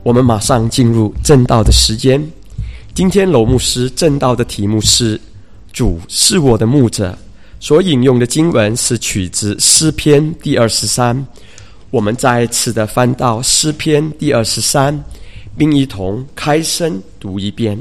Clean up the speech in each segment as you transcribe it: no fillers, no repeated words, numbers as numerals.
我们马上进入正道的时间。今天娄牧师正道的题目是主是我的牧者，所引用的经文是取自诗篇第23。我们再次的翻到诗篇第23，并一同开声读一遍。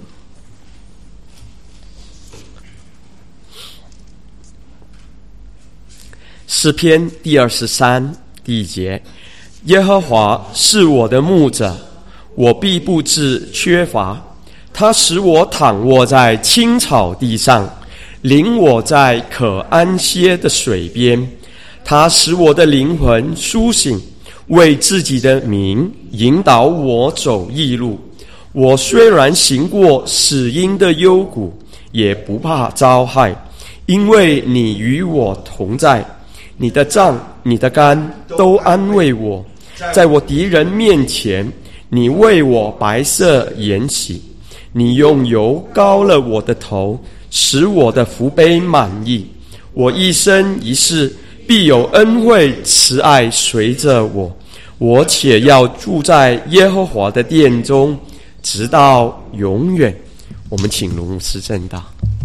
诗篇第23第1节：耶和华是我的牧者，我必不致缺乏。他使我躺卧在青草地上，领我在可安歇的水边。他使我的灵魂苏醒，为自己的名引导我走义路。我虽然行过死荫的幽谷，也不怕遭害，因为你与我同在。你的杖你的竿都安慰我，在我敌人面前，你为我白色筵席。你用油膏了我的头，使我的福杯满溢。我一生一世必有恩惠慈爱随着我，我且要住在耶和华的殿中，直到永远。我们请卢牧师正道。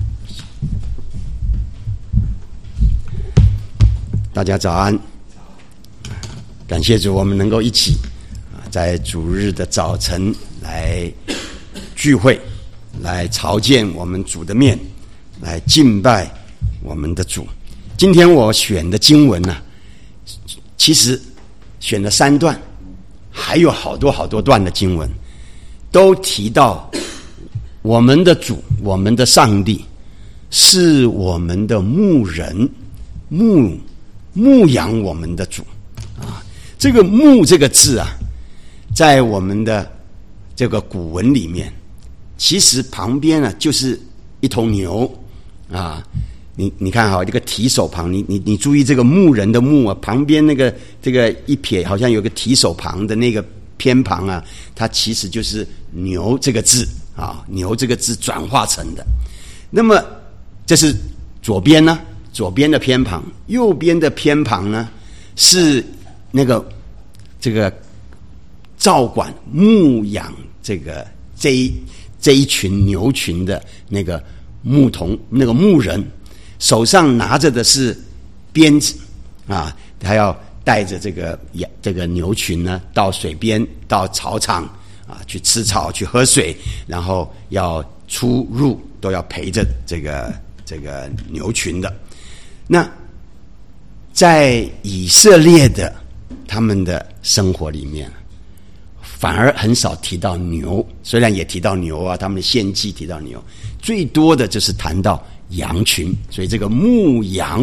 大家早安，感谢主，我们能够一起在主日的早晨来聚会，来朝见我们主的面，来敬拜我们的主。今天我选的经文呢，其实选了3段，还有好多好多段的经文，都提到我们的主，我们的上帝是我们的牧人，牧养我们的主啊。这个牧这个字啊，在我们的这个古文里面，其实旁边呢就是一头牛啊。你看哈，这个提手旁，你注意这个牧人的牧啊，旁边那个这个一撇好像有个提手旁的那个偏旁啊，它其实就是牛这个字啊，牛这个字转化成的。那么这是左边呢，左边的偏旁，右边的偏旁呢是那个这个照管牧养这一群牛群的那个牧童，那个牧人手上拿着的是鞭子啊，他要带着这个牛群呢到水边，到草场啊去吃草去喝水，然后要出入都要陪着这个牛群的。那在以色列的他们的生活里面，反而很少提到牛，虽然也提到牛啊，他们的献祭提到牛，最多的就是谈到羊群。所以这个牧羊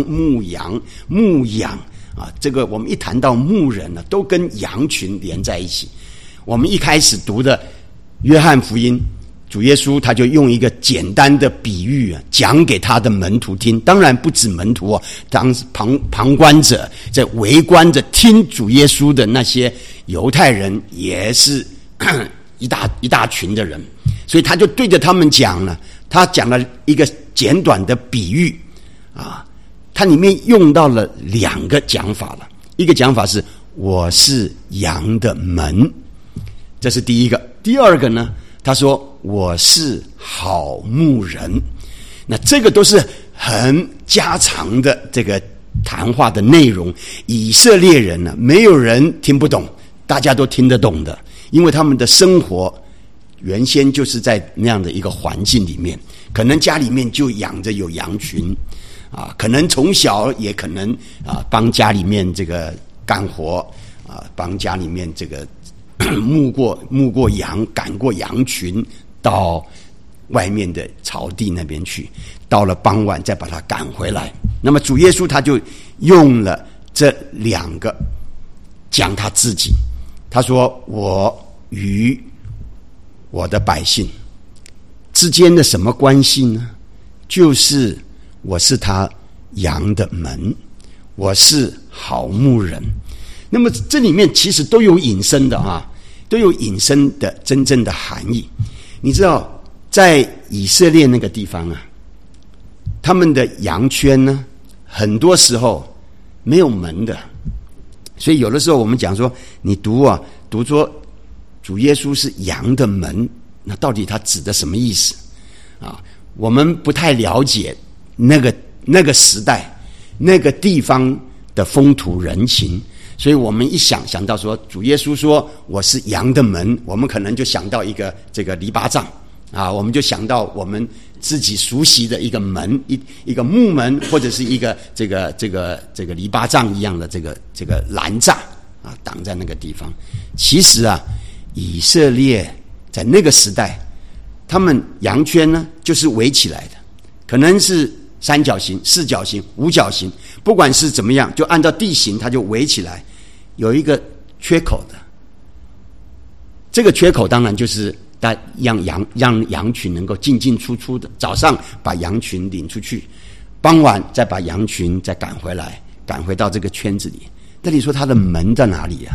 啊，这个我们一谈到牧人呢，都跟羊群连在一起。我们一开始读的约翰福音，主耶稣他就用一个简单的比喻啊，讲给他的门徒听。当然不止门徒啊，当旁观者在围观着听主耶稣的那些犹太人也是一大群的人，所以他就对着他们讲了。他讲了一个简短的比喻啊，它里面用到了2个讲法了。一个讲法是我是羊的门，这是第一个。第二个呢，他说我是好牧人。那这个都是很家常的这个谈话的内容，以色列人呢，没有人听不懂，大家都听得懂的，因为他们的生活原先就是在那样的一个环境里面，可能家里面就养着有羊群啊，可能从小也可能啊帮家里面这个干活啊，帮家里面这个牧过羊，赶过羊群到外面的草地那边去，到了傍晚再把它赶回来。那么主耶稣他就用了这2个讲他自己，他说我与我的百姓之间的什么关系呢？就是我是他羊的门，我是好牧人。那么这里面其实都有引申的啊，都有引申的真正的含义。你知道在以色列那个地方啊，他们的羊圈呢，很多时候没有门的，所以有的时候我们讲说，你读说主耶稣是羊的门，那到底他指的什么意思啊？我们不太了解那个时代那个地方的风土人情，所以我们一想到说主耶稣说我是羊的门，我们可能就想到一个这个篱笆帐啊，我们就想到我们自己熟悉的一个门，一个木门，或者是一个这个篱笆帐一样的这个栏栅啊，挡在那个地方。其实啊，以色列在那个时代，他们羊圈呢就是围起来的，可能是三角形、四角形、五角形，不管是怎么样，就按照地形它就围起来，有一个缺口的。这个缺口当然就是让羊群能够进进出出的，早上把羊群领出去，傍晚再把羊群再赶回来，赶回到这个圈子里。那你说它的门在哪里啊？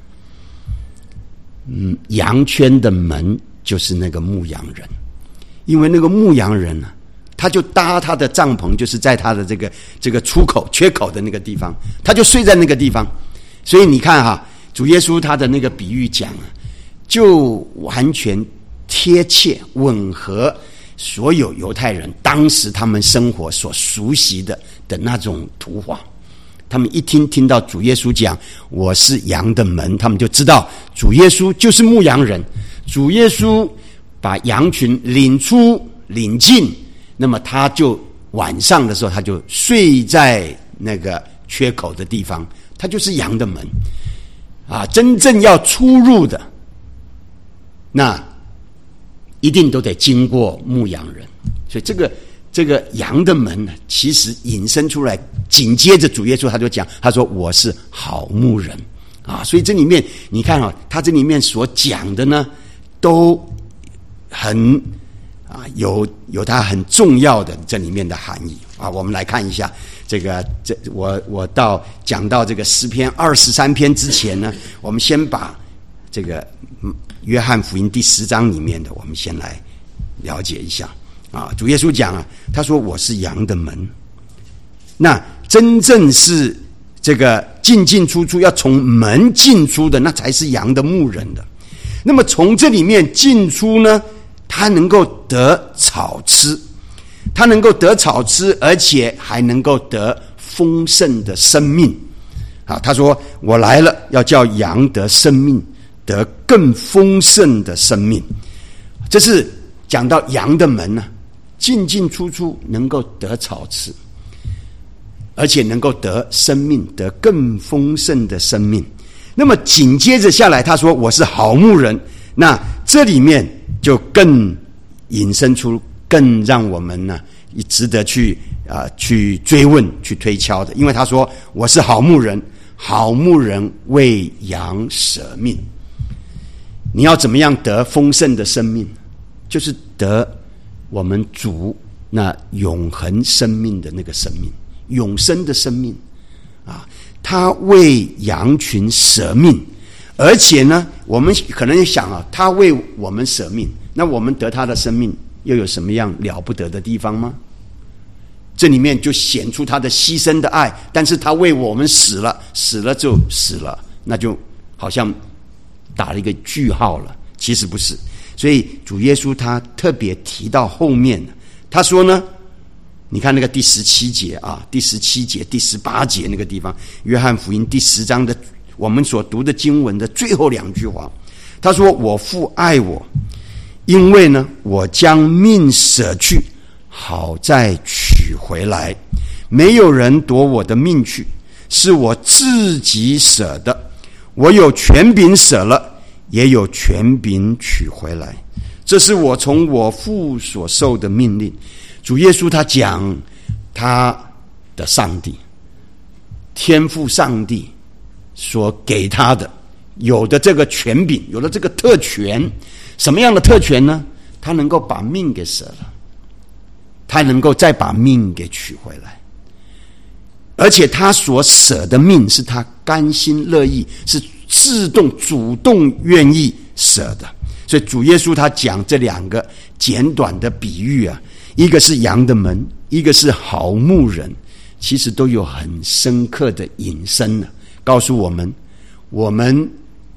羊圈的门就是那个牧羊人，因为那个牧羊人呢，他就搭他的帐篷，就是在他的这个出口缺口的那个地方，他就睡在那个地方。所以你看哈，主耶稣他的那个比喻讲啊，就完全贴切吻合所有犹太人当时他们生活所熟悉的那种图画。他们一听到主耶稣讲我是羊的门，他们就知道主耶稣就是牧羊人，主耶稣把羊群领出领进，那么他就晚上的时候他就睡在那个缺口的地方，他就是羊的门啊。真正要出入的那一定都得经过牧羊人，所以这个羊的门呢，其实引申出来，紧接着主耶稣他就讲，他说我是好牧人啊。所以这里面你看啊，他这里面所讲的呢，都很啊有他很重要的这里面的含义啊。我们来看一下我讲到这个诗篇23篇之前呢，我们先把这个约翰福音第10章里面的我们先来了解一下啊。主耶稣讲啊，他说我是羊的门，那真正是这个进进出出要从门进出的，那才是羊的牧人的。那么从这里面进出呢，他能够得草吃，他能够得草吃，而且还能够得丰盛的生命啊。他说我来了，要叫羊得生命，得更丰盛的生命。这是讲到羊的门呢，进进出出能够得草吃，而且能够得生命，得更丰盛的生命。那么紧接着下来他说我是好牧人，那这里面就更引申出更让我们呢值得去追问去推敲的。因为他说我是好牧人，好牧人为羊舍命。你要怎么样得丰盛的生命？就是得我们主那永恒生命的那个生命，永生的生命啊。他为羊群舍命，而且呢，我们可能想啊，他为我们舍命，那我们得他的生命又有什么样了不得的地方吗？这里面就显出他的牺牲的爱，但是他为我们死了就死了，那就好像打了一个句号了。其实不是，所以主耶稣他特别提到后面，他说呢，你看那个第17节啊，第17节、第18节那个地方，约翰福音第10章的我们所读的经文的最后2句话，他说我父爱我，因为呢我将命舍去，好再取回来，没有人夺我的命去，是我自己舍的，我有权柄舍了，也有权柄取回来，这是我从我父所受的命令。主耶稣他讲他的上帝，天父上帝所给他的有的这个权柄，有了这个特权。什么样的特权呢？他能够把命给舍了，他能够再把命给取回来，而且他所舍的命是他甘心乐意，是自动主动愿意舍的。所以主耶稣他讲这2个简短的比喻啊，一个是羊的门，一个是好牧人，其实都有很深刻的引申告诉我们，我们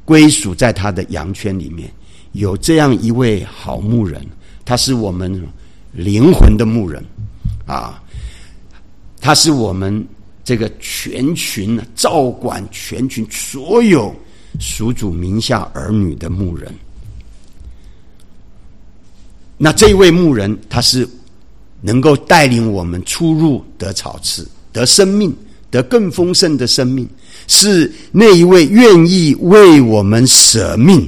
归属在他的羊圈里面。有这样一位好牧人，他是我们灵魂的牧人啊，他是我们这个全群照管全群所有属主名下儿女的牧人。那这一位牧人，他是能够带领我们出入得草吃，得生命，得更丰盛的生命，是那一位愿意为我们舍命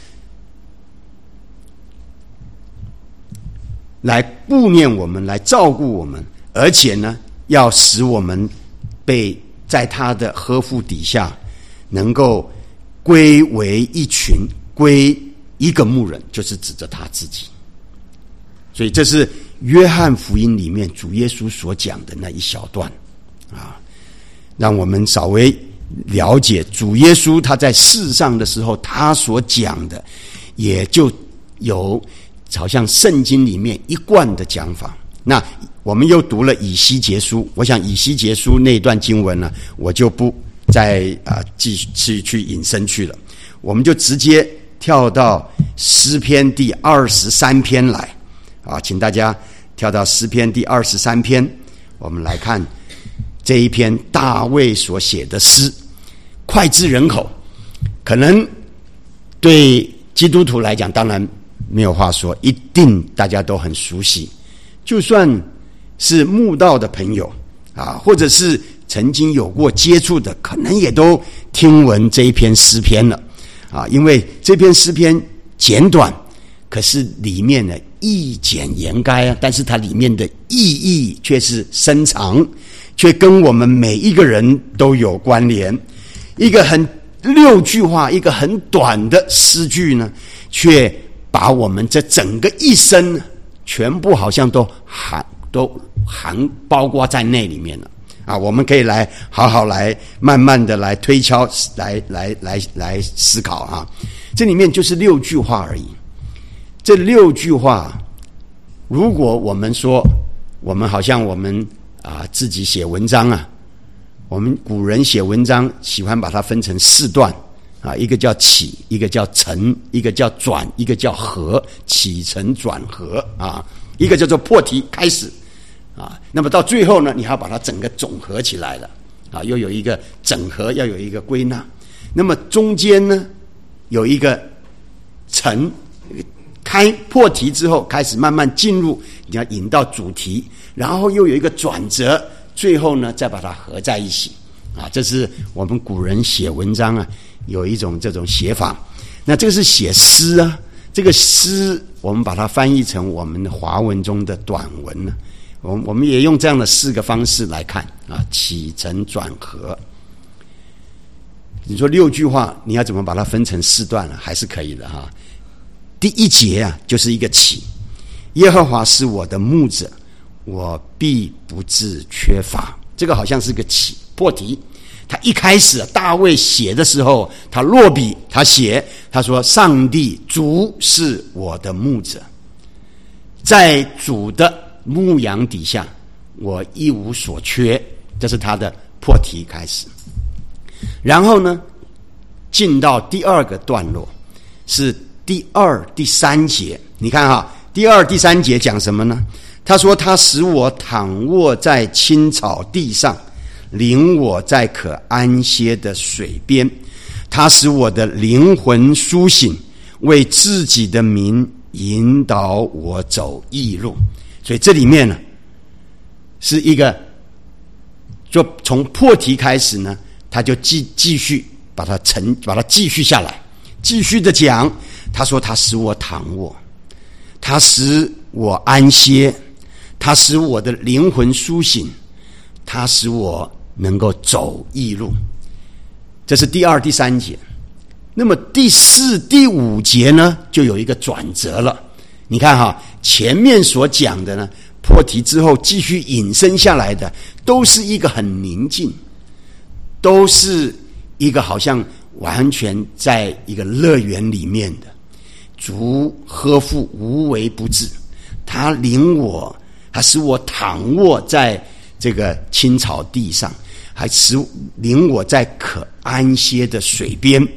来顾念我们，来照顾我们，而且呢，要使我们被在他的呵护底下，能够归为一群，归一个牧人，就是指着他自己。所以这是约翰福音里面主耶稣所讲的那一小段啊，让我们稍微了解主耶稣他在世上的时候，他所讲的也就有好像圣经里面一贯的讲法。那我们又读了以西结书，我想以西结书那段经文呢，我就不再继续去引申去了，我们就直接跳到诗篇第23篇来啊，请大家跳到诗篇第23篇，我们来看这一篇大卫所写的诗，脍炙人口，可能对基督徒来讲当然没有话说，一定大家都很熟悉，就算是慕道的朋友啊，或者是曾经有过接触的，可能也都听闻这一篇诗篇了啊，因为这篇诗篇简短，可是里面呢意简言赅啊，但是它里面的意义却是深长，却跟我们每一个人都有关联。一个很6句话，一个很短的诗句呢，却把我们这整个一生全部好像都含包括在内里面了啊！我们可以来好好来慢慢的来推敲，来思考啊！这里面就是6句话而已。这6句话，如果我们说我们好像我们自己写文章啊，我们古人写文章喜欢把它分成4段啊，一个叫起，一个叫承，一个叫转，一个叫合，起承转合啊，一个叫做破题开始啊，那么到最后呢，你还要把它整个总合起来了啊，又有一个整合，要有一个归纳，那么中间呢有一个承，开破题之后开始慢慢进入，你要引到主题，然后又有一个转折，最后呢再把它合在一起啊，这是我们古人写文章啊有一种这种写法。那这个是写诗啊，这个诗我们把它翻译成我们的华文中的短文呢，我们也用这样的4个方式来看啊，起承转合。你说6句话，你要怎么把它分成4段呢？还是可以的哈。第1节啊，就是一个起，耶和华是我的牧者，我必不致缺乏。这个好像是个起破题。他一开始大卫写的时候，他落笔，他写，他说上帝主是我的牧者，在主的牧羊底下，我一无所缺，这是他的破题开始。然后呢，进到第2个段落，是第2、第3节。你看哈，第2、第3节讲什么呢？他说他使我躺卧在青草地上，领我在可安歇的水边，他使我的灵魂苏醒，为自己的名引导我走义路。所以这里面呢，是一个就从破题开始呢，他就继续把它继续下来，继续的讲。他说他使我躺卧，他使我安歇，他使我的灵魂苏醒，他使我能够走义路。这是第2、第3节。那么第4、第5节呢，就有一个转折了。你看哈，前面所讲的呢，破题之后继续引申下来的，都是一个很宁静，都是一个好像完全在一个乐园里面的，主呵护无微不至，他领我，他使我躺卧在这个青草地上，还使领我在可安歇的水边，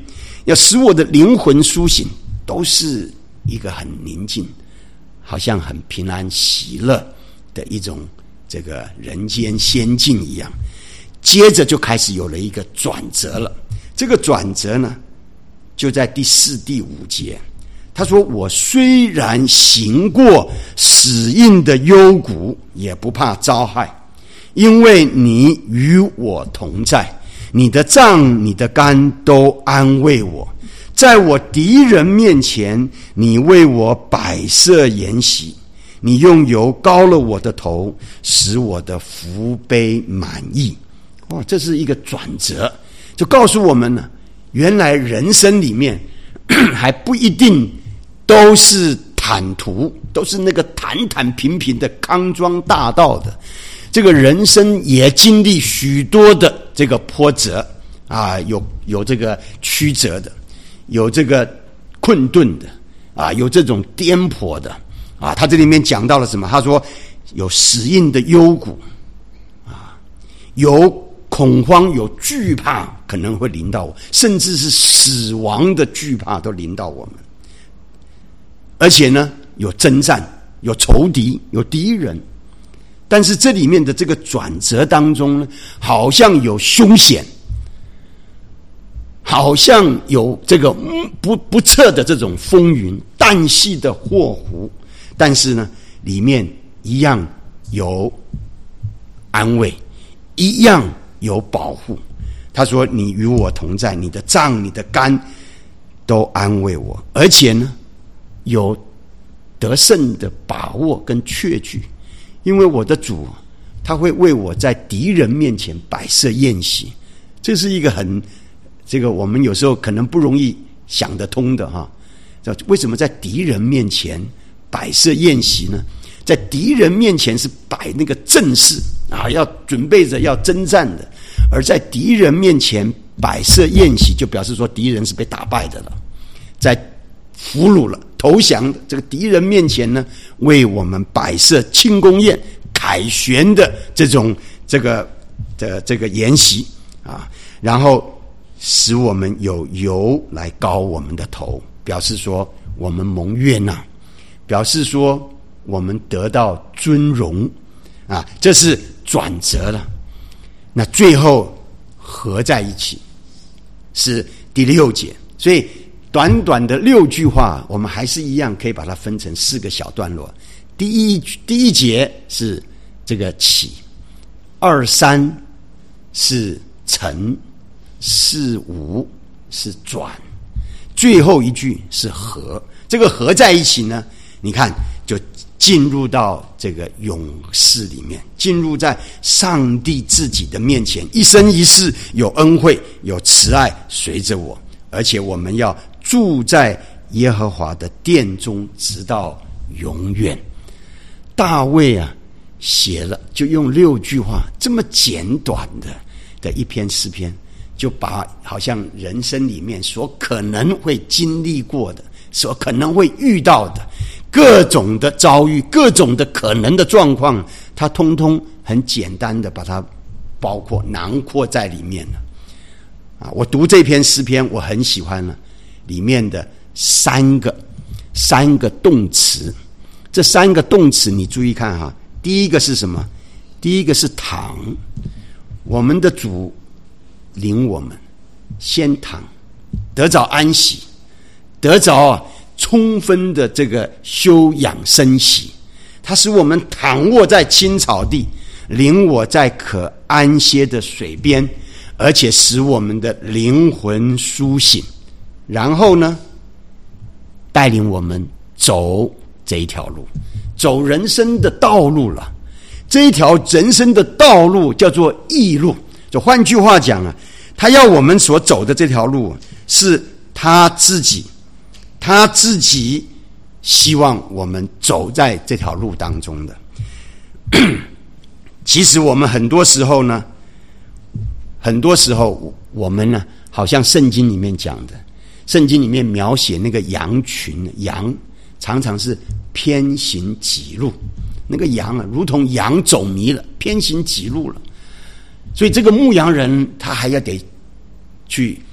要使我的灵魂苏醒，都是一个很宁静，好像很平安喜乐的一种这个人间仙境一样。接着就开始有了一个转折了，这个转折呢就在第4、第5节。他说，我虽然行过死荫的幽谷，也不怕遭害，因为你与我同在，你的杖你的竿都安慰我。在我敌人面前，你为我摆设筵席，你用油膏了我的头，使我的福杯满溢。这是一个转折，就告诉我们呢，原来人生里面还不一定都是坦途，都是那个坦坦平平的康庄大道的。这个人生也经历许多的这个波折啊，有这个曲折的，有这个困顿的啊，有这种颠簸的啊。他这里面讲到了什么？他说有死荫的幽谷啊，有恐慌，有惧怕可能会临到我，甚至是死亡的惧怕都临到我们。而且呢，有征战，有仇敌，有敌人。但是这里面的这个转折当中呢，好像有凶险，好像有这个不测的这种风云，旦夕的祸福。但是呢，里面一样有安慰，一样有保护。他说，你与我同在，你的杖你的竿都安慰我。而且呢，有得胜的把握跟确据，因为我的主他会为我在敌人面前摆设宴席。这是一个很这个我们有时候可能不容易想得通的哈。为什么在敌人面前摆设宴席呢？在敌人面前是摆那个阵势啊，要准备着要征战的，而在敌人面前摆设宴席，就表示说敌人是被打败的了，在俘虏了投降的这个敌人面前呢，为我们摆设庆功宴凯旋的这种这个筵席啊，然后使我们有油来膏我们的头，表示说我们蒙悦纳，表示说我们得到尊荣啊，这是转折了。那最后合在一起是第6节，所以短短的6句话，我们还是一样可以把它分成4个小段落。第一节是这个起，2、3是成，4、5是转，最后一句是合。这个合在一起呢，你看就进入到这个永世里面，进入在上帝自己的面前，一生一世有恩惠有慈爱随着我，而且我们要住在耶和华的殿中直到永远。大卫啊写了，就用6句话这么简短的一篇诗篇，就把好像人生里面所可能会经历过的，所可能会遇到的各种的遭遇，各种的可能的状况，他通通很简单的把它包括囊括在里面了啊！我读这篇诗篇，我很喜欢了里面的三个动词。这3个动词你注意看哈，第一个是什么？第一个是躺，我们的主领我们先躺，得着安息，得着充分的这个休养生息。他使我们躺卧在青草地，领我在可安歇的水边，而且使我们的灵魂苏醒。然后呢，带领我们走这一条路，走人生的道路了。这一条人生的道路叫做义路，就换句话讲啊，他要我们所走的这条路是他自己希望我们走在这条路当中的。其实我们很多时候我们呢，好像圣经里面讲的，圣经里面描写那个羊群，羊常常是偏行己路，那个羊啊，如同羊走迷了，偏行己路了。所以这个牧羊人他还要得去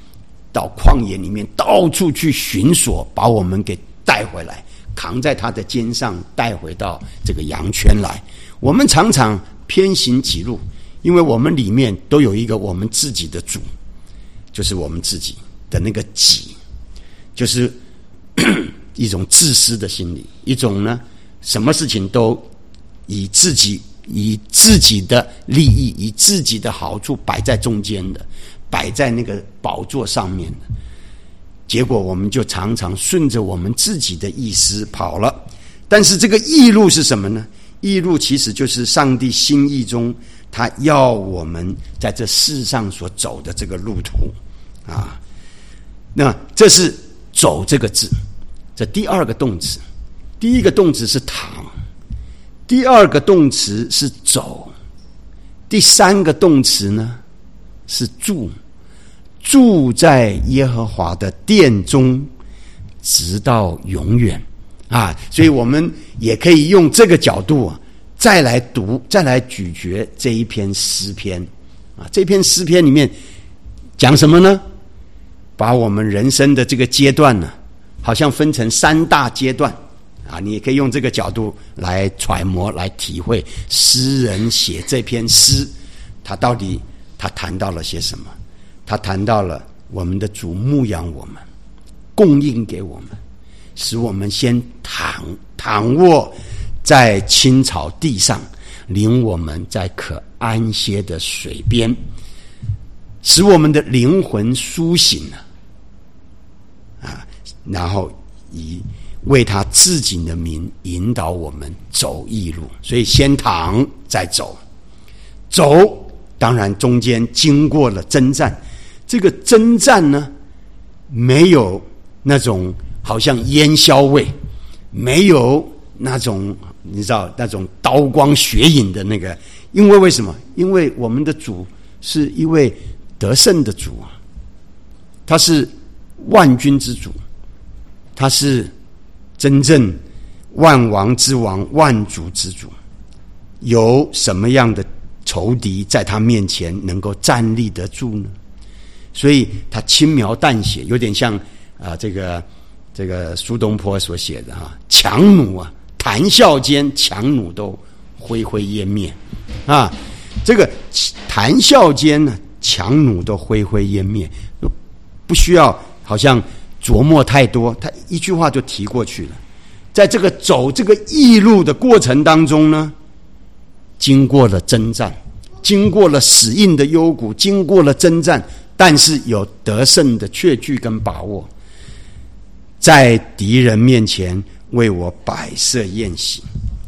到旷野里面到处去寻索，把我们给带回来，扛在他的肩上带回到这个羊圈来。我们常常偏行己路，因为我们里面都有一个我们自己的主，就是我们自己的那个己，就是一种自私的心理，一种呢什么事情都以自己的利益，以自己的好处摆在中间的，摆在那个宝座上面的。结果我们就常常顺着我们自己的意思跑了。但是这个义路是什么呢？义路其实就是上帝心意中他要我们在这世上所走的这个路途啊。那这是走这个字，这第二个动词。第一个动词是躺，第二个动词是走，第三个动词呢是住，住在耶和华的殿中直到永远啊。所以我们也可以用这个角度啊，再来读，再来咀嚼这一篇诗篇啊。这篇诗篇里面讲什么呢？把我们人生的这个阶段呢，好像分成三大阶段啊。你也可以用这个角度来揣摩，来体会诗人写这篇诗，他到底他谈到了些什么？他谈到了我们的主牧养我们，供应给我们，使我们先躺卧在青草地上，领我们在可安歇的水边，使我们的灵魂苏醒了啊，然后以为他自己的名引导我们走义路。所以先躺再走，走当然中间经过了征战，这个征战呢没有那种好像烟硝味，没有那种你知道那种刀光血影的那个。因为为什么？因为我们的主是一位得胜的主啊，他是万军之主，他是真正万王之王，万主之主。有什么样的仇敌在他面前能够站立得住呢？所以他轻描淡写，有点像这个苏东坡所写的啊，强弩啊，谈笑间强弩都灰灰烟灭啊。这个谈笑间呢，强弩都灰灰烟灭，不需要好像琢磨太多，他一句话就提过去了。在这个走这个义路的过程当中呢，经过了征战，经过了死荫的幽谷，经过了征战，但是有得胜的确据跟把握，在敌人面前为我摆设宴席。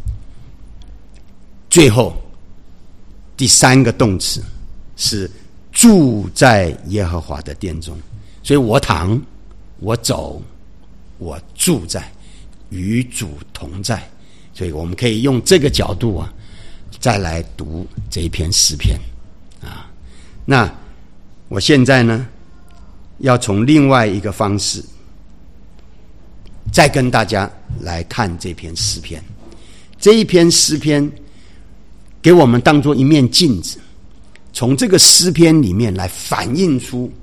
最后第三个动词是住在耶和华的殿中。所以我躺，我走，我住在，与主同在。所以我们可以用这个角度啊，再来读这一篇诗篇啊。那我现在呢，要从另外一个方式再跟大家来看这篇诗篇。这一篇诗篇给我们当作一面镜子，从这个诗篇里面来反映出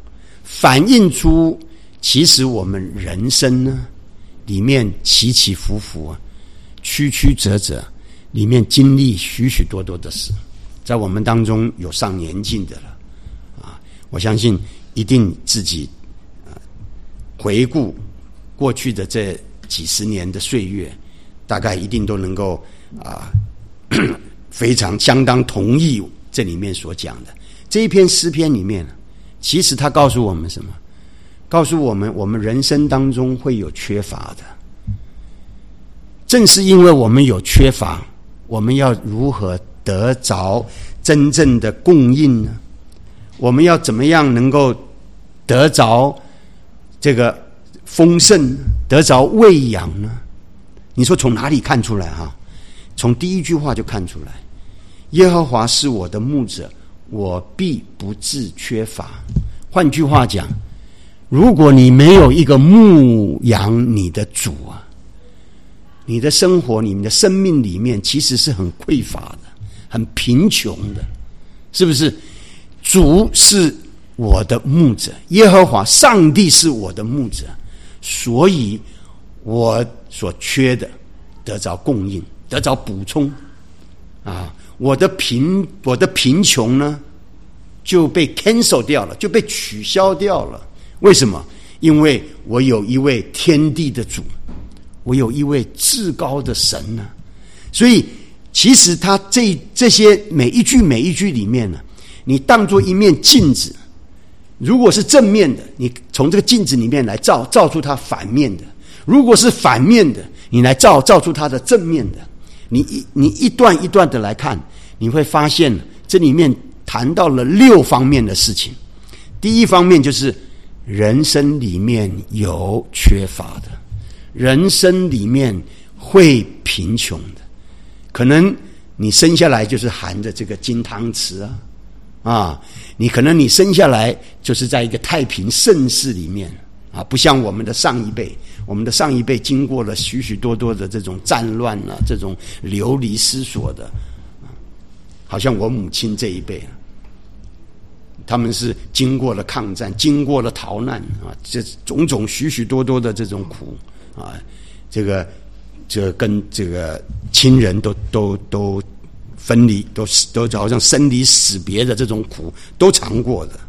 其实我们人生呢里面起起伏伏啊，曲曲折折，里面经历许许多多的事。在我们当中有上年纪的了啊，我相信一定自己回顾过去的这几十年的岁月，大概一定都能够非常相当同意这里面所讲的。这一篇诗篇里面，其实他告诉我们什么？告诉我们，我们人生当中会有缺乏的。正是因为我们有缺乏，我们要如何得着真正的供应呢？我们要怎么样能够得着这个丰盛，得着喂养呢？你说从哪里看出来啊？从第一句话就看出来，耶和华是我的牧者，我必不致缺乏。换句话讲，如果你没有一个牧养你的主啊，你的生活，你的生命里面其实是很匮乏的，很贫穷的，是不是？主是我的牧者，耶和华上帝是我的牧者，所以我所缺的得着供应，得着补充啊！我的贫穷呢就被 cancel 掉了，就被取消掉了。为什么？因为我有一位天地的主，我有一位至高的神呢。所以其实他这些每一句里面呢，你当作一面镜子，如果是正面的，你从这个镜子里面来照出它反面的；如果是反面的，你来照出它的正面的。你一段一段的来看，你会发现这里面谈到了6方面的事情。第一方面就是人生里面有缺乏的，人生里面会贫穷的，可能你生下来就是含着这个金汤匙你可能你生下来就是在一个太平盛世里面不像我们的上一辈经过了许许多多的这种战乱这种流离失所的，好像我母亲这一辈他们是经过了抗战，经过了逃难这种种许许多多的这种苦这跟这个亲人都分离，都好像生离死别的这种苦都尝过的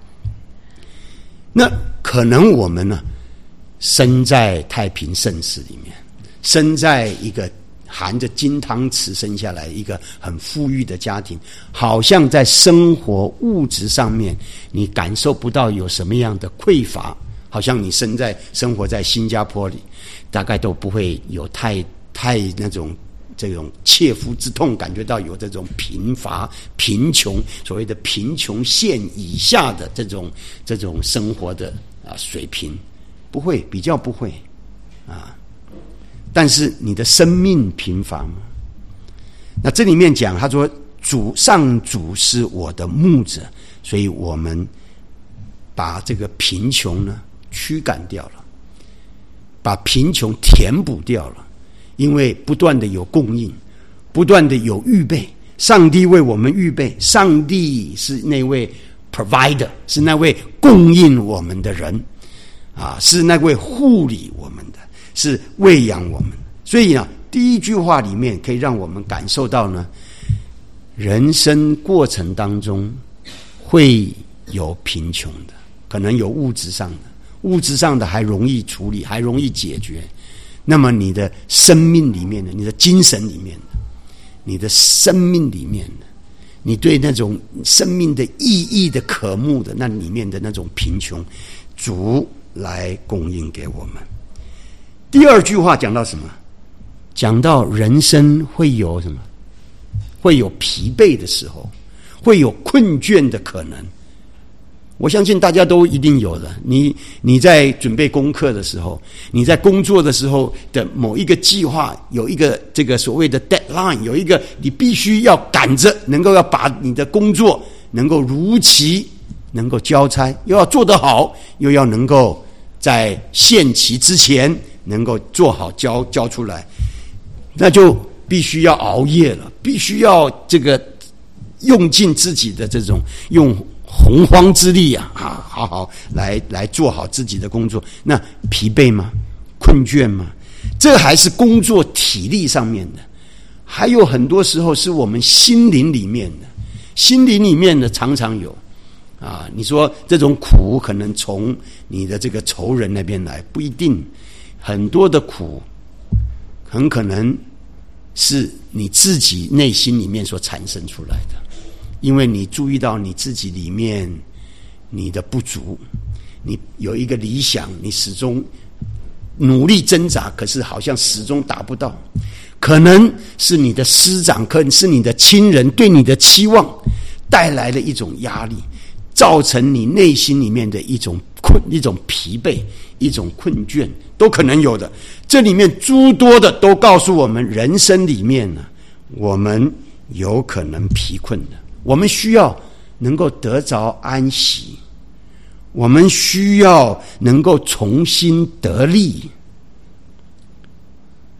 那可能我们呢，生在太平盛世里面，生在一个含着金汤匙生下来一个很富裕的家庭，好像在生活物质上面你感受不到有什么样的匮乏，好像你生活在新加坡里，大概都不会有太这种切肤之痛，感觉到有这种贫穷，所谓的贫穷线以下的这种生活的水平，不会，比较不会但是你的生命贫乏吗？那这里面讲，他说上主是我的牧者，所以我们把这个贫穷呢驱赶掉了，把贫穷填补掉了。因为不断的有供应，不断的有预备，上帝为我们预备，上帝是那位 provider， 是那位供应我们的人是那位护理我们的，是喂养我们。所以第一句话里面可以让我们感受到呢，人生过程当中会有贫穷的，可能有物质上的还容易处理，还容易解决。那么你的生命里面的，你的精神里面的，你的生命里面的，你对那种生命的意义的渴慕的那里面的那种贫穷，主来供应给我们。第二句话讲到什么？讲到人生会有什么？会有疲惫的时候，会有困倦的可能。我相信大家都一定有的。你在准备功课的时候，你在工作的时候的某一个计划，有一个这个所谓的 deadline， 有一个你必须要赶着，能够要把你的工作能够如期能够交差，又要做得好，又要能够在限期之前能够做好交出来，那就必须要熬夜了，必须要这个用尽自己的这种用洪荒之力好好来做好自己的工作。那疲惫吗？困倦吗？这还是工作体力上面的，还有很多时候是我们心灵里面的常常有你说这种苦可能从你的这个仇人那边来，不一定，很多的苦很可能是你自己内心里面所产生出来的。因为你注意到你自己里面你的不足，你有一个理想，你始终努力挣扎，可是好像始终达不到。可能是你的师长，可能是你的亲人对你的期望带来了一种压力，造成你内心里面的一种疲惫，一种困倦，都可能有的。这里面诸多的都告诉我们，人生里面呢，我们有可能疲困的，我们需要能够得着安息，我们需要能够重新得力。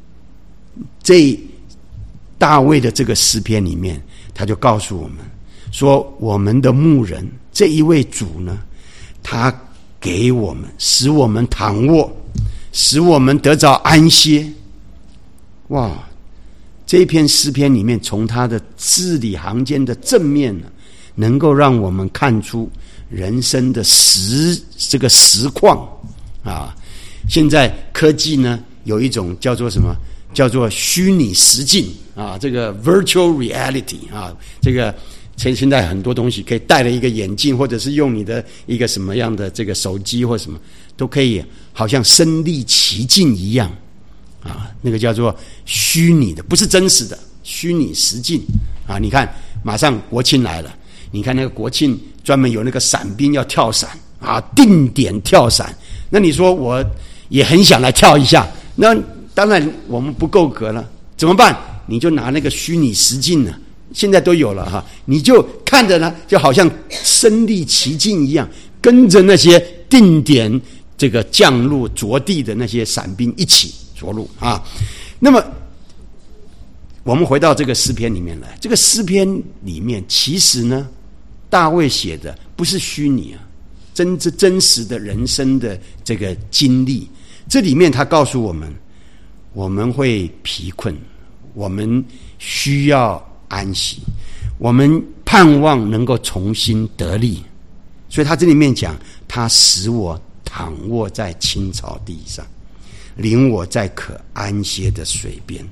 这大卫的这个诗篇里面，他就告诉我们说我们的牧人这一位主呢，他给我们，使我们躺卧，使我们得着安歇。哇，这一篇诗篇里面，从他的字里行间的正面呢，能够让我们看出人生的这个实况啊。现在科技呢有一种叫做什么？叫做虚拟实境啊，这个 virtual reality 啊，这个现在很多东西可以戴了一个眼镜，或者是用你的一个什么样的这个手机或什么，都可以好像身临其境一样啊。那个叫做虚拟的，不是真实的，虚拟实境啊。你看，马上国庆来了，你看那个国庆专门有那个伞兵要跳伞啊，定点跳伞。那你说我也很想来跳一下，那当然我们不够格了，怎么办？你就拿那个虚拟实境呢，现在都有了哈，你就看着呢，就好像身临其境一样，跟着那些定点这个降落着地的那些伞兵一起着陆啊。那么我们回到这个诗篇里面来，这个诗篇里面其实呢，大卫写的不是虚拟啊，真实的人生的这个经历。这里面他告诉我们，我们会疲困，我们需要安息，我们盼望能够重新得力。所以他这里面讲，他使我躺卧在青草地上，领我在可安歇的水边。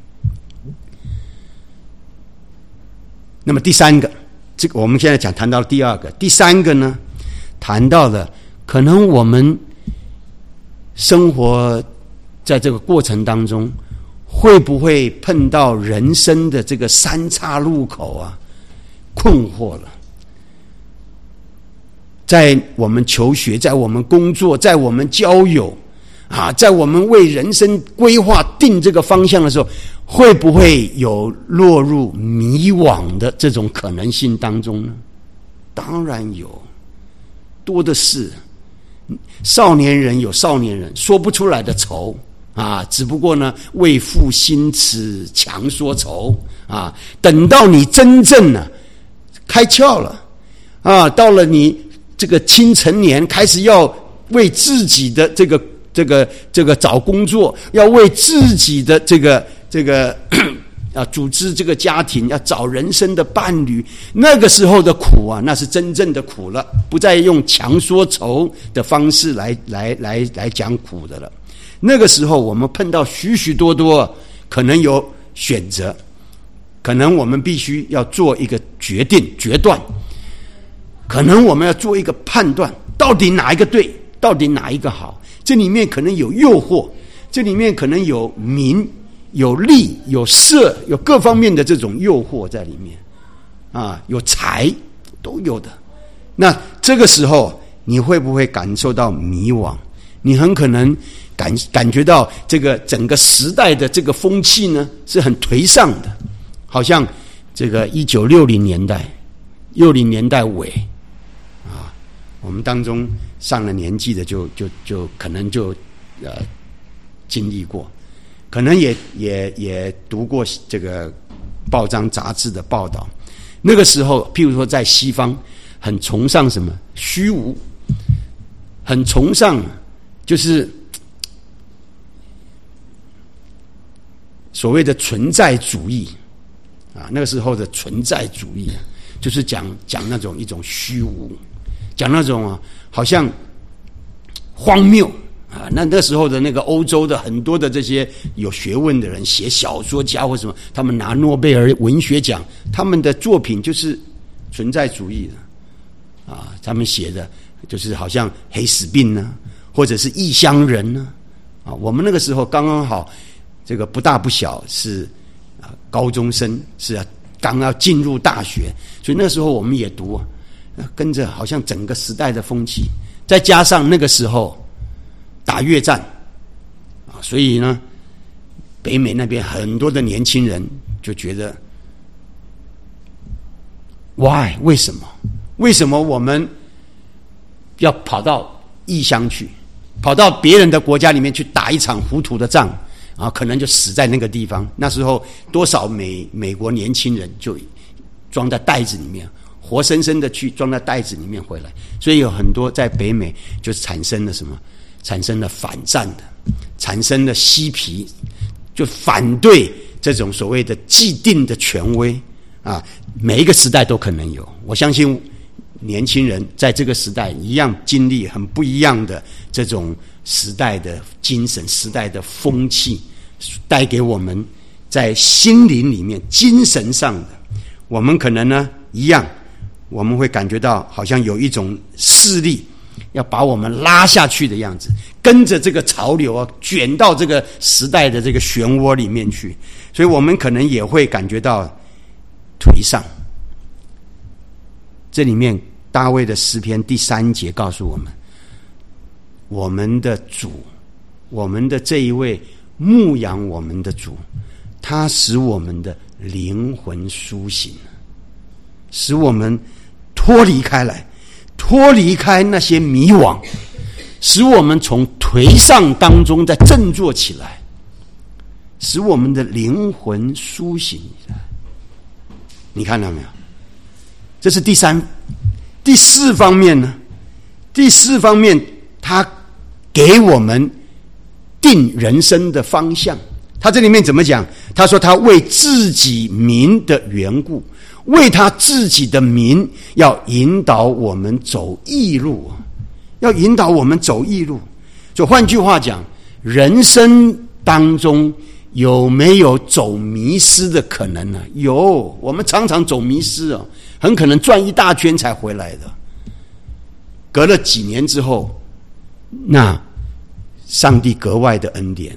那么第三个，这个我们现在谈到第二个，第三个呢，谈到了可能我们生活在这个过程当中，会不会碰到人生的这个三岔路口啊，困惑了。在我们求学，在我们工作，在我们交友啊，在我们为人生规划定这个方向的时候，会不会有落入迷惘的这种可能性当中呢？当然有，多的是。少年人有少年人说不出来的愁啊，只不过呢，为赋新词强说愁啊。等到你真正呢开窍了啊，到了你这个青成年，开始要为自己的这个找工作，要为自己的这个组织这个家庭，要找人生的伴侣，那个时候的苦啊，那是真正的苦了，不再用强说愁的方式来讲苦的了。那个时候我们碰到许许多多可能有选择，可能我们必须要做一个决断，可能我们要做一个判断，到底哪一个对，到底哪一个好。这里面可能有诱惑，这里面可能有名，有利，有色，有各方面的这种诱惑在里面啊，有财都有的。那这个时候你会不会感受到迷惘？你很可能感觉到这个整个时代的这个风气呢是很颓丧的，好像这个1960年代60年代尾啊，我们当中上了年纪的就可能就经历过，可能也读过这个报章杂志的报道。那个时候譬如说在西方很崇尚什么虚无，很崇尚就是所谓的存在主义啊。那个时候的存在主义就是讲那种一种虚无，讲那种好像荒谬啊。那时候的那个欧洲的很多的这些有学问的人，写小说家或什么，他们拿诺贝尔文学奖，他们的作品就是存在主义的啊。他们写的就是好像黑死病呢，或者是异乡人呢啊。我们那个时候刚刚好，这个不大不小是高中生，是刚要进入大学，所以那时候我们也读跟着好像整个时代的风气，再加上那个时候打越战啊，所以呢，北美那边很多的年轻人就觉得 why 为什么我们要跑到异乡去，跑到别人的国家里面去打一场糊涂的仗啊，可能就死在那个地方。那时候多少美国年轻人就装在袋子里面， 活生生的去装在袋子里面回来。所以有很多在北美就产生了什么？产生了反战的，产生了嬉皮，就反对这种所谓的既定的权威啊。每一个时代都可能有，我相信年轻人在这个时代一样经历很不一样的这种时代的精神、时代的风气，带给我们在心灵里面、精神上的，我们可能呢一样，我们会感觉到好像有一种势力要把我们拉下去的样子，跟着这个潮流啊，卷到这个时代的这个漩涡里面去，所以我们可能也会感觉到颓丧。这里面大卫的诗篇第3节告诉我们，我们的主，我们的这一位牧养我们的主，他使我们的灵魂苏醒，使我们脱离开来，脱离开那些迷惘，使我们从颓丧当中再振作起来，使我们的灵魂苏醒起来。你看到没有？这是第3。第4方面呢？第4方面，他给我们定人生的方向。他这里面怎么讲？他说他为自己民的缘故，为他自己的民要引导我们走义路，要引导我们走义路。就换句话讲，人生当中有没有走迷失的可能呢？有，我们常常走迷失哦，很可能转一大圈才回来的。隔了几年之后，那上帝格外的恩典。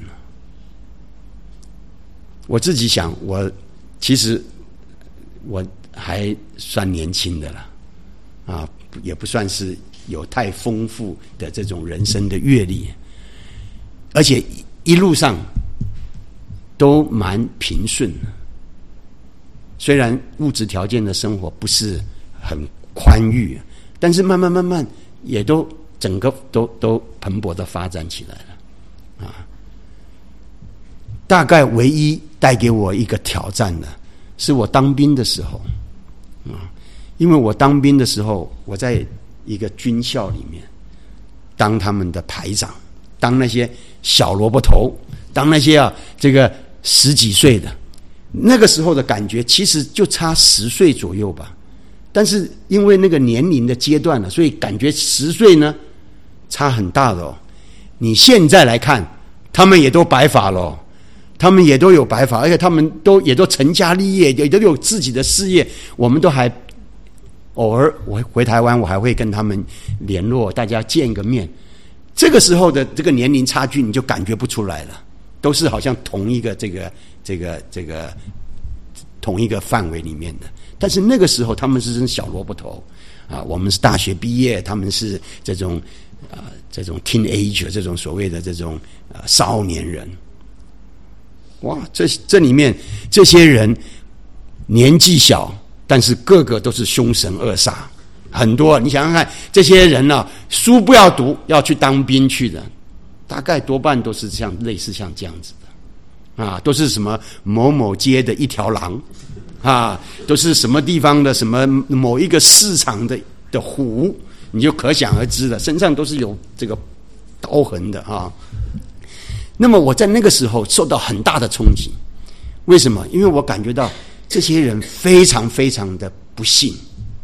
我自己想，其实我还算年轻的了，啊，也不算是有太丰富的这种人生的阅历，而且一路上都蛮平顺的。虽然物质条件的生活不是很宽裕，但是慢慢也都整个都蓬勃的发展起来了啊。大概唯一带给我一个挑战的是我当兵的时候啊，因为我当兵的时候，我在一个军校里面当他们的排长，当那些小萝卜头，当那些这个10几岁的，那个时候的感觉其实就差10岁左右吧。但是因为那个年龄的阶段了，所以感觉10岁呢差很大的哦。你现在来看，他们也都白发了哦，他们也都有白发，而且他们也都成家立业，也都有自己的事业。我们都还偶尔我回台湾，我还会跟他们联络，大家见个面。这个时候的这个年龄差距你就感觉不出来了，都是好像同一个这个同一个范围里面的。但是那个时候他们是小萝卜头啊，我们是大学毕业，他们是这种teenager， 这种所谓的这种少年人。哇，这里面这些人年纪小，但是个个都是凶神恶煞，很多。你想想看，这些人呢，书不要读，要去当兵去的，大概多半都是类似像这样子的啊，都是什么某某街的一条狼啊，都是什么地方的什么某一个市场的虎，你就可想而知了，身上都是有这个刀痕的啊。那么我在那个时候受到很大的冲击，为什么？因为我感觉到这些人非常非常的不幸。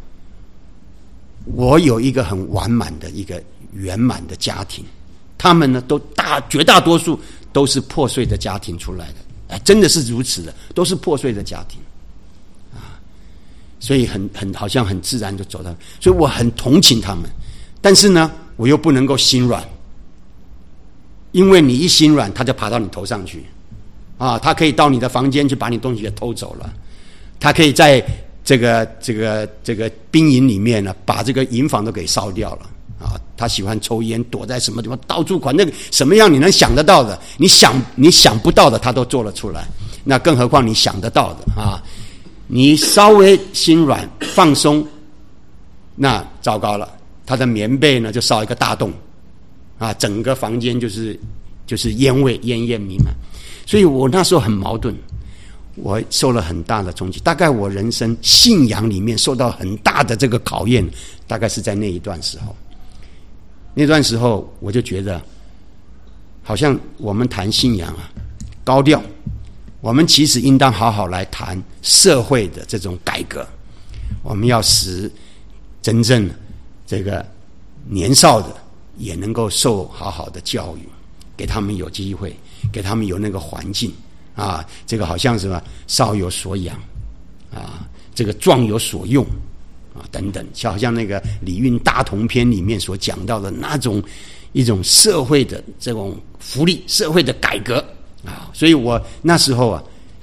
我有一个很完满的一个圆满的家庭，他们呢绝大多数都是破碎的家庭出来的，真的是如此的，都是破碎的家庭啊，所以好像很自然就走到，所以我很同情他们，但是呢，我又不能够心软。因为你一心软，他就爬到你头上去，啊，他可以到你的房间去把你东西给偷走了，他可以在这个兵营里面呢，把这个营房都给烧掉了，啊，他喜欢抽烟，躲在什么地方到处管，那个什么样你能想得到的，你想不到的，他都做了出来，那更何况你想得到的啊？你稍微心软放松，那糟糕了，他的棉被呢就烧一个大洞。啊，整个房间就是烟味，烟弥漫，所以我那时候很矛盾。 我受了很大的冲击。大概我人生信仰里面受到很大的这个考验，大概是在那一段时候。那段时候我就觉得，好像我们谈信仰啊，高调，我们其实应当好好来谈社会的这种改革。我们要使真正这个年少的也能够受好好的教育，给他们有机会，给他们有那个环境啊。这个好像什么少有所养啊，这个壮有所用啊，等等，就好像那个《礼运大同篇》里面所讲到的那种一种社会的这种福利、社会的改革啊。所以我那时候啊，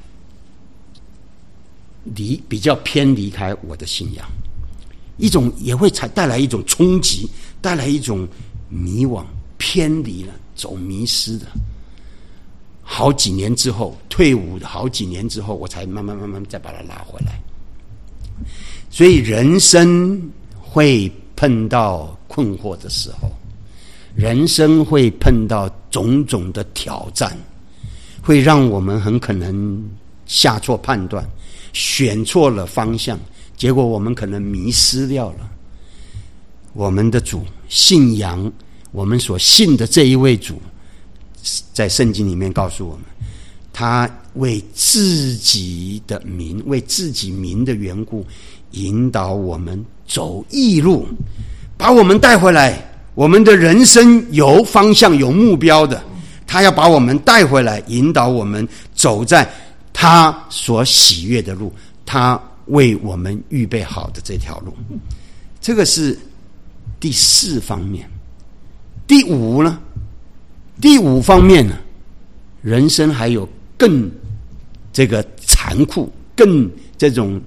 比较偏离开我的信仰，一种也会带来一种冲击，带来一种迷惘，偏离了，走迷失的。好几年之后，退伍好几年之后，我才慢慢再把它拉回来。所以人生会碰到困惑的时候，人生会碰到种种的挑战，会让我们很可能下错判断，选错了方向，结果我们可能迷失掉了我们的主。信仰我们所信的这一位主，在圣经里面告诉我们，他为自己的民，为自己民的缘故，引导我们走义路，把我们带回来。我们的人生有方向有目标的，他要把我们带回来，引导我们走在他所喜悦的路，他为我们预备好的这条路。这个是第4方面。第5呢？第5方面呢，人生还有更这个残酷、更这种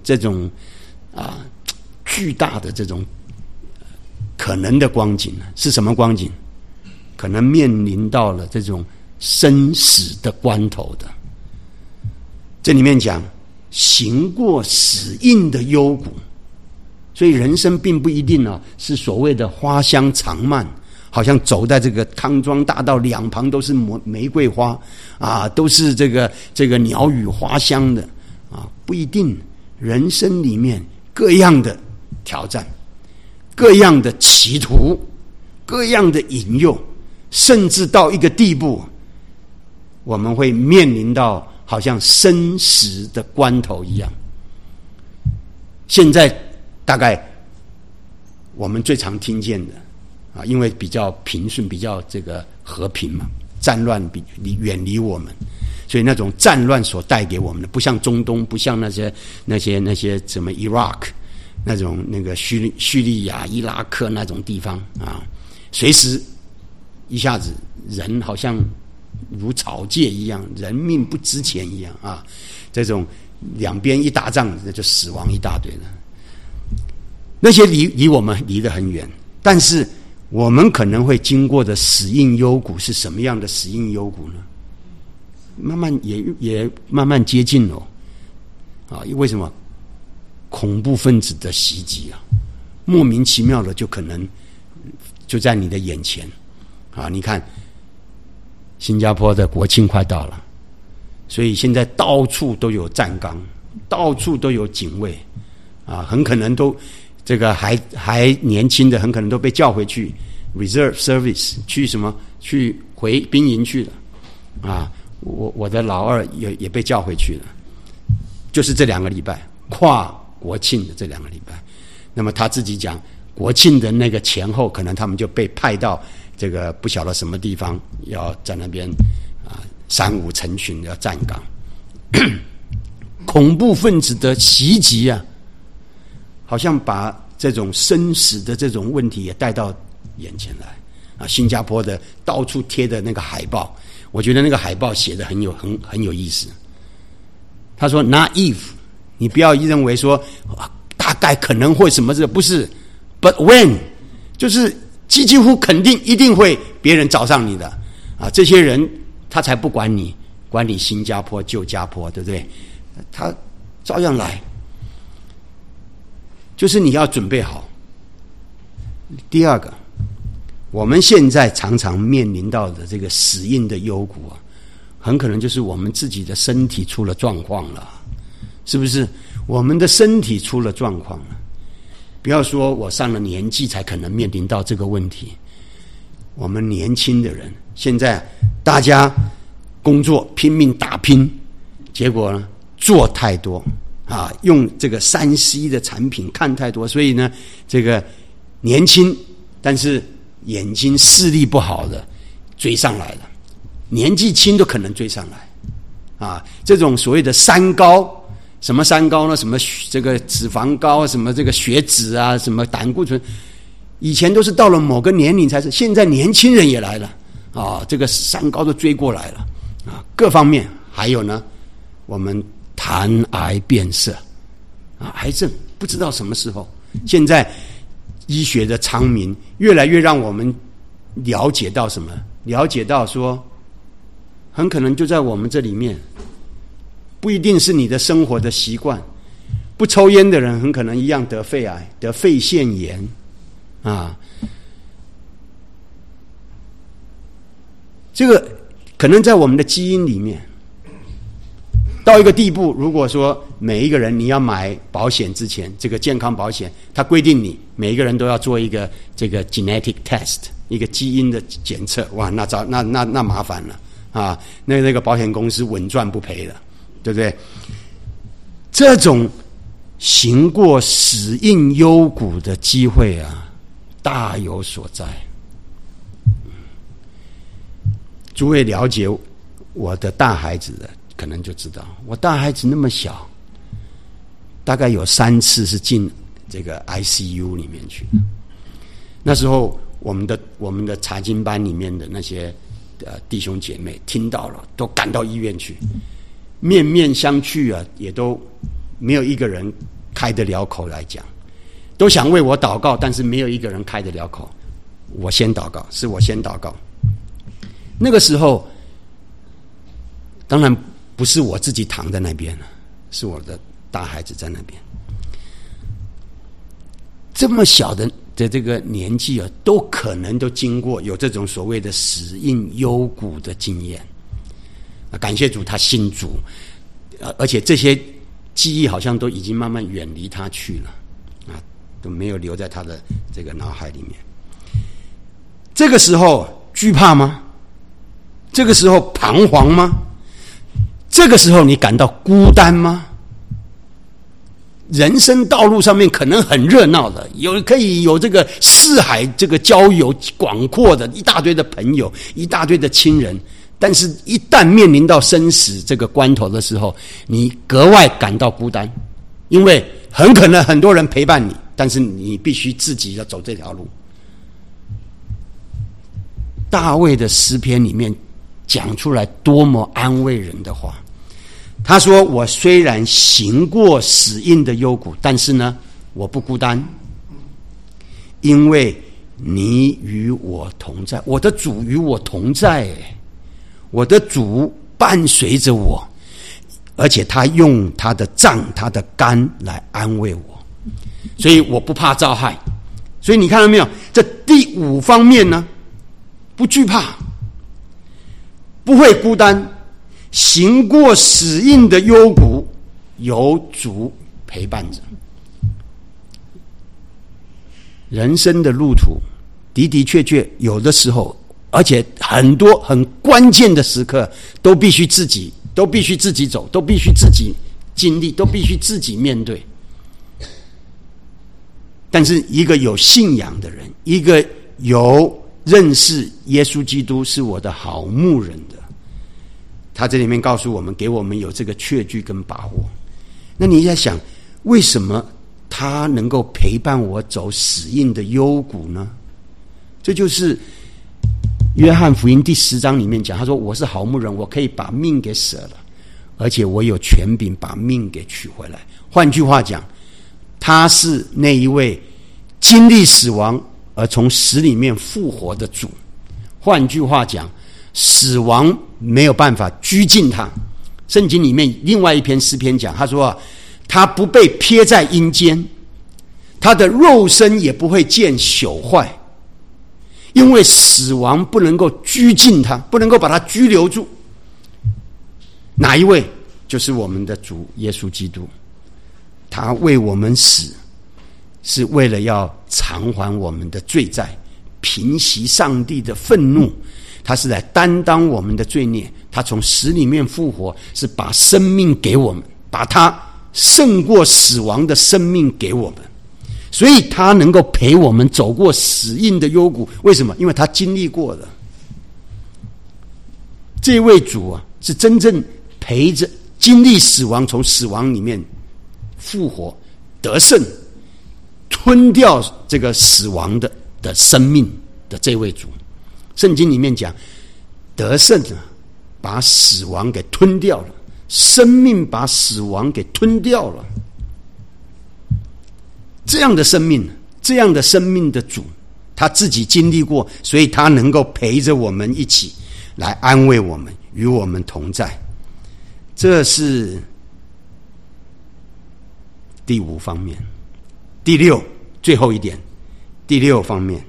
巨大的这种可能的光景。是什么光景？可能面临到了这种生死的关头的。这里面讲行过死荫的幽谷，所以人生并不一定是所谓的花香长漫，好像走在这个康庄大道两旁都是玫瑰花啊，都是这个鸟语花香的啊，不一定。人生里面各样的挑战，各样的企图，各样的引诱，甚至到一个地步，我们会面临到好像生死的关头一样。现在大概我们最常听见的啊，因为比较平顺，比较这个和平嘛，战乱远离我们，所以那种战乱所带给我们的，不像中东，不像那些什么 Iraq 那种那个叙利亚、伊拉克那种地方啊，随时一下子人好像如草芥一样，人命不值钱一样啊！这种两边一打仗，那就死亡一大堆了。那些离我们离得很远，但是我们可能会经过的死荫幽谷是什么样的死荫幽谷呢？慢慢也慢慢接近了啊！为什么？恐怖分子的袭击啊，莫名其妙的就可能就在你的眼前啊！你看，新加坡的国庆快到了，所以现在到处都有站岗，到处都有警卫啊，很可能都这个还年轻的，很可能都被叫回去 reserve service 去什么去回兵营去了啊！我的老二也被叫回去了，就是这2个礼拜跨国庆的这2个礼拜。那么他自己讲，国庆的那个前后，可能他们就被派到这个不晓得什么地方，要在那边啊3、5成群要站岗。恐怖分子的袭击啊，好像把这种生死的这种问题也带到眼前来啊！新加坡的到处贴的那个海报，我觉得那个海报写的很有意思。他说 naive， 你不要认为说大概可能会什么，这不是 but when， 就是几乎肯定一定会别人找上你的啊！这些人他才不管你新加坡旧加坡，对不对？他照样来，就是你要准备好。第2个，我们现在常常面临到的这个死荫的幽谷啊，很可能就是我们自己的身体出了状况了是不是？我们的身体出了状况了，不要说我上了年纪才可能面临到这个问题。我们年轻的人现在大家工作拼命打拼，结果呢做太多啊，用这个3C 的产品看太多，所以呢这个年轻但是眼睛视力不好的追上来了，年纪轻都可能追上来啊。这种所谓的三高，什么三高呢？什么这个脂肪高，什么这个血脂啊，什么胆固醇，以前都是到了某个年龄才是，现在年轻人也来了啊，这个三高都追过来了啊，各方面。还有呢，我们痰癌变色啊，癌症不知道什么时候。现在医学的昌明越来越让我们了解到什么？了解到说，很可能就在我们这里面，不一定是你的生活的习惯。不抽烟的人很可能一样得肺癌、得肺腺炎啊。这个可能在我们的基因里面。到一个地步，如果说每一个人你要买保险之前，这个健康保险，它规定你每一个人都要做一个这个 genetic test， 一个基因的检测，哇，那麻烦了啊！那个保险公司稳赚不赔了，对不对？这种行过死荫幽谷的机会啊，大有所在。诸位了解我的大孩子的，可能就知道，我大孩子那么小，大概有3次是进这个 ICU 里面去的。那时候我们的查经班里面的那些弟兄姐妹听到了，都赶到医院去，面面相觑啊，也都没有一个人开得了口来讲，都想为我祷告，但是没有一个人开得了口。我先祷告，是我先祷告。那个时候，当然不是我自己躺在那边了，是我的大孩子在那边。这么小的这个年纪啊，都可能都经过有这种所谓的死荫幽谷的经验。感谢主，他信主，而且这些记忆好像都已经慢慢远离他去了，啊，都没有留在他的这个脑海里面。这个时候惧怕吗？这个时候彷徨吗？这个时候你感到孤单吗？人生道路上面可能很热闹的，可以有这个四海这个交友广阔的一大堆的朋友，一大堆的亲人，但是一旦面临到生死这个关头的时候，你格外感到孤单，因为很可能很多人陪伴你，但是你必须自己要走这条路。大卫的诗篇里面讲出来多么安慰人的话，他说，我虽然行过死荫的幽谷，但是呢我不孤单，因为你与我同在。我的主与我同在，我的主伴随着我，而且他用他的杖他的竿来安慰我，所以我不怕遭害。所以你看到没有，这第5方面呢，不惧怕，不会孤单，行过死荫的幽谷，有主陪伴着。人生的路途的的确确有的时候，而且很多很关键的时刻都必须自己走，都必须自己经历，都必须自己面对。但是一个有信仰的人，一个有认识耶稣基督是我的好牧人的，他这里面告诉我们，给我们有这个确据跟把握。那你在想，为什么他能够陪伴我走死荫的幽谷呢？这就是约翰福音第10章里面讲，他说，我是好牧人，我可以把命给舍了，而且我有权柄把命给取回来。换句话讲，他是那一位经历死亡而从死里面复活的主。换句话讲，死亡没有办法拘禁他。圣经里面另外一篇诗篇讲，他说他不被撇在阴间，他的肉身也不会见朽坏，因为死亡不能够拘禁他，不能够把他拘留住。哪一位？ 就是我们的主耶稣基督，他为我们死，是为了要偿还我们的罪债，平息上帝的愤怒，他是来担当我们的罪孽，他从死里面复活，是把生命给我们，把他胜过死亡的生命给我们，所以他能够陪我们走过死荫的幽谷。为什么？因为他经历过了。这位主啊，是真正陪着经历死亡，从死亡里面复活得胜，吞掉这个死亡的生命的这位主。圣经里面讲，得胜啊，把死亡给吞掉了，生命把死亡给吞掉了。这样的生命，这样的生命的主，他自己经历过，所以他能够陪着我们一起来安慰我们，与我们同在。这是第5方面。第6，最后一点，第6方面，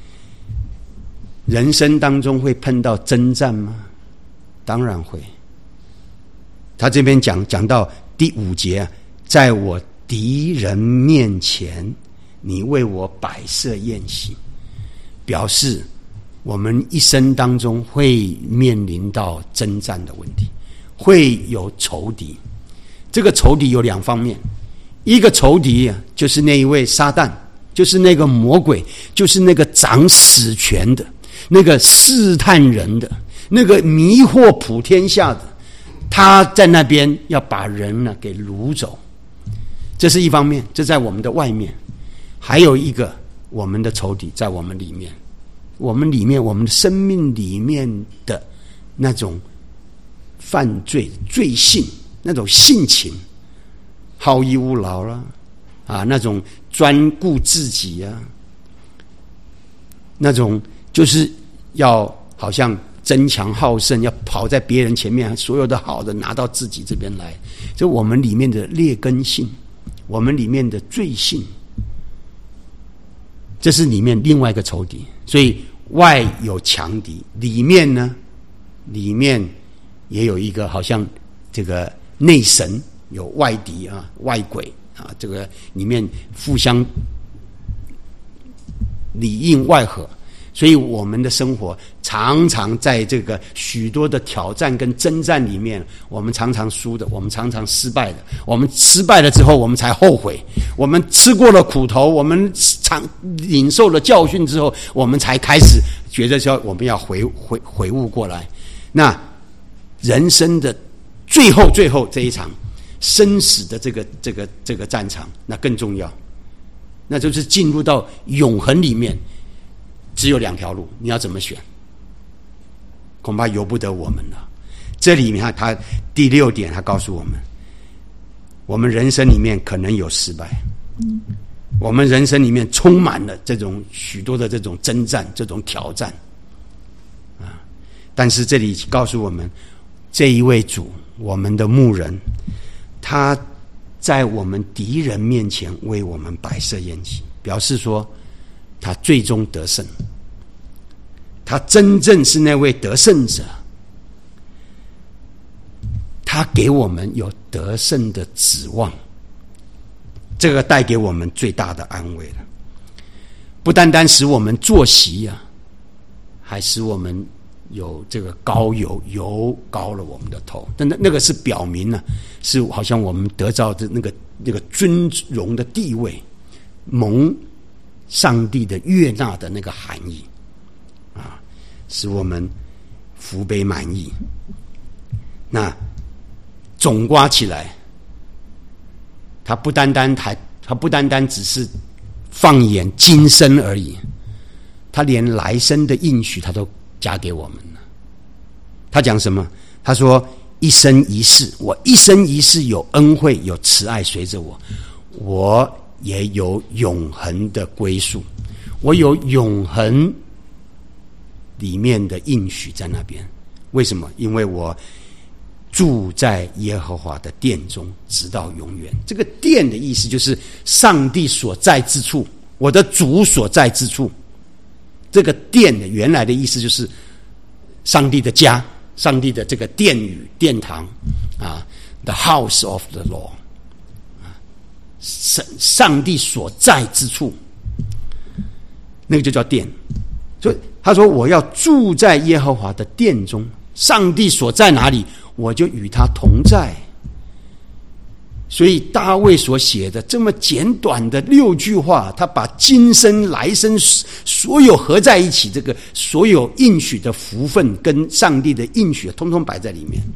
人生当中会碰到征战吗？当然会。他这边讲到第5节啊，在我敌人面前，你为我摆设宴席，表示我们一生当中会面临到征战的问题，会有仇敌。这个仇敌有2方面，一个仇敌啊，就是那一位撒旦，就是那个魔鬼，就是那个掌死权的，那个试探人的，那个迷惑普天下的，他在那边要把人呢给掳走。这是一方面，这在我们的外面。还有一个，我们的仇敌在我们里面，我们的生命里面的那种犯罪罪性，那种性情，好逸恶劳啦，那种专顾自己啊，那种就是要好像争强好胜，要跑在别人前面，所有的好的拿到自己这边来。这我们里面的劣根性，我们里面的罪性，这是里面另外一个仇敌。所以外有强敌，里面呢，里面也有一个好像这个内神，有外敌啊，外鬼啊，这个里面互相里应外合。所以我们的生活常常在这个许多的挑战跟征战里面，我们常常输的，我们常常失败的。我们失败了之后，我们才后悔。我们吃过了苦头，我们领受了教训之后，我们才开始觉得说我们要回悟过来。那人生的最后这一场生死的这个战场，那更重要，那就是进入到永恒里面。只有2条路，你要怎么选？恐怕由不得我们了。这里面他第6点，他告诉我们，我们人生里面可能有失败，我们人生里面充满了这种许多的这种征战，这种挑战啊。但是这里告诉我们，这一位主，我们的牧人，他在我们敌人面前为我们摆设宴席，表示说他最终得胜，他真正是那位得胜者，他给我们有得胜的指望，这个带给我们最大的安慰了。不单单使我们坐席啊，还使我们有这个膏油膏了我们的头，但那个是表明呢，是好像我们得到的那个尊荣的地位，蒙上帝的悦纳的那个含义啊，使我们福杯满溢。那总括起来，他不单单只是放眼今生而已，他连来生的应许他都加给我们了。他讲什么？他说一生一世，我一生一世有恩惠有慈爱随着我，我也有永恒的归宿，我有永恒里面的应许在那边。为什么？因为我住在耶和华的殿中直到永远。这个殿的意思就是上帝所在之处，我的主所在之处。这个殿的原来的意思就是上帝的家，上帝的这个殿宇殿堂啊。 the house of the Lord， 上帝所在之处，那个就叫殿。所以他说我要住在耶和华的殿中，上帝所在哪里，我就与他同在。所以大卫所写的这么简短的6句话，他把今生来生所有合在一起，这个所有应许的福分跟上帝的应许通通摆在里面。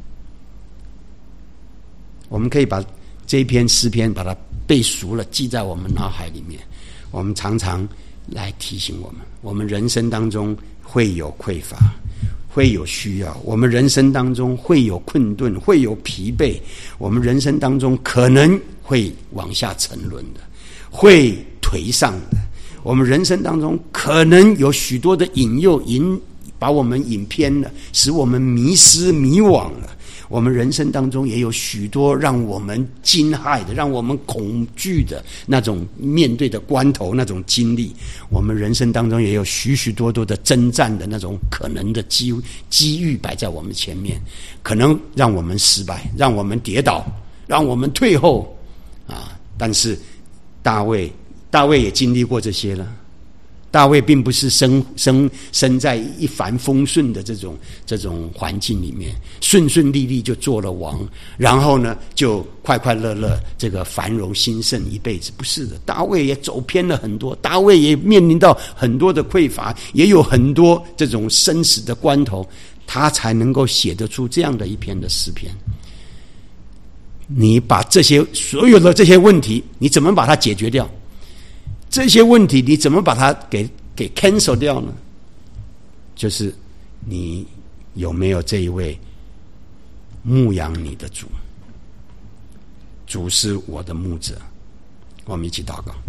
我们可以把这一篇诗篇把它背熟了，记在我们脑海里面。我们常常来提醒我们人生当中会有匮乏，会有需要，我们人生当中会有困顿，会有疲惫，我们人生当中可能会往下沉沦的，会颓丧的，我们人生当中可能有许多的引诱把我们引偏了，使我们迷失迷惘了。我们人生当中也有许多让我们惊骇的，让我们恐惧的那种面对的关头，那种经历。我们人生当中也有许许多多的征战的那种可能的机遇摆在我们前面，可能让我们失败，让我们跌倒，让我们退后啊！但是大卫也经历过这些了。大卫并不是生在一帆风顺的这种环境里面，顺顺利利就做了王，然后呢就快快乐乐这个繁荣兴盛一辈子。不是的，大卫也走偏了很多，大卫也面临到很多的匮乏，也有很多这种生死的关头，他才能够写得出这样的一篇的诗篇。你把所有的这些问题，你怎么把它解决掉？这些问题你怎么把它给 cancel 掉呢？就是你有没有这一位牧养你的主？主是我的牧者。我们一起祷告。